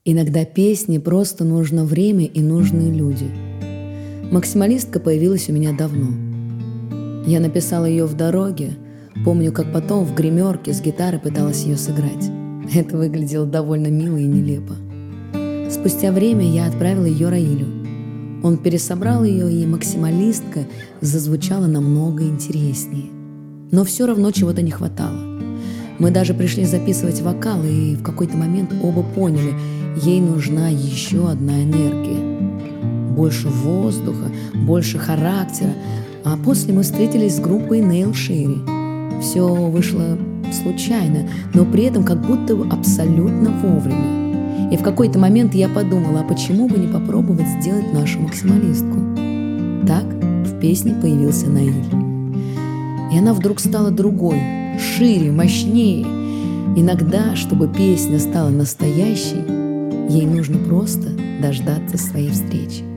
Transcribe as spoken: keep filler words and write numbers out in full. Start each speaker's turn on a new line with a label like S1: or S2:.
S1: Иногда песне просто нужно время и нужные люди. Максималистка появилась у меня давно. Я написала ее в дороге. Помню, как потом в гримерке с гитарой пыталась ее сыграть. Это выглядело довольно мило и нелепо. Спустя время я отправила ее Раилю. Он пересобрал ее, и максималистка зазвучала намного интереснее. Но все равно чего-то не хватало. Мы даже пришли записывать вокал, и в какой-то момент оба поняли, ей нужна еще одна энергия. Больше воздуха, больше характера. А после мы встретились с группой Нейл Шерри. Все вышло случайно, но при этом как будто абсолютно вовремя. И в какой-то момент я подумала, а почему бы не попробовать сделать нашу максималистку? Так в песне появился Наиль. И она вдруг стала другой, шире, мощнее. Иногда, чтобы песня стала настоящей, ей нужно просто дождаться своей встречи.